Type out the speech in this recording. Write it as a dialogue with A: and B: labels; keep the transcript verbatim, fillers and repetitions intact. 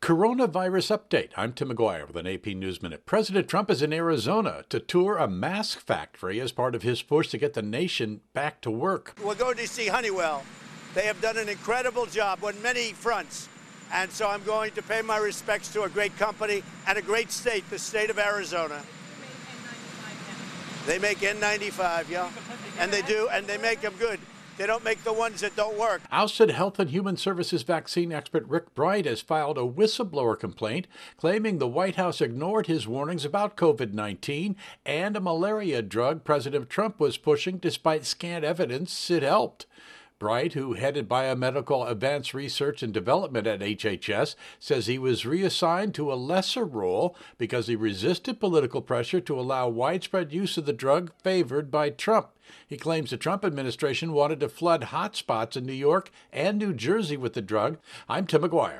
A: Coronavirus update. I'm Tim McGuire with an A P News Minute. President Trump is in Arizona to tour a mask factory as part of his push to get the nation back to work.
B: We're going to see Honeywell. They have done an incredible job on many fronts. And so I'm going to pay my respects to a great company and a great state, the state of Arizona. They make N ninety-five, yeah. And they do, and they make them good. They don't make the ones that don't work.
A: Ousted Health and Human Services vaccine expert Rick Bright has filed a whistleblower complaint claiming the White House ignored his warnings about COVID nineteen and a malaria drug President Trump was pushing despite scant evidence it helped. Bright, who headed Biomedical Advanced Research and Development at H H S, says he was reassigned to a lesser role because he resisted political pressure to allow widespread use of the drug favored by Trump. He claims the Trump administration wanted to flood hotspots in New York and New Jersey with the drug. I'm Tim McGuire.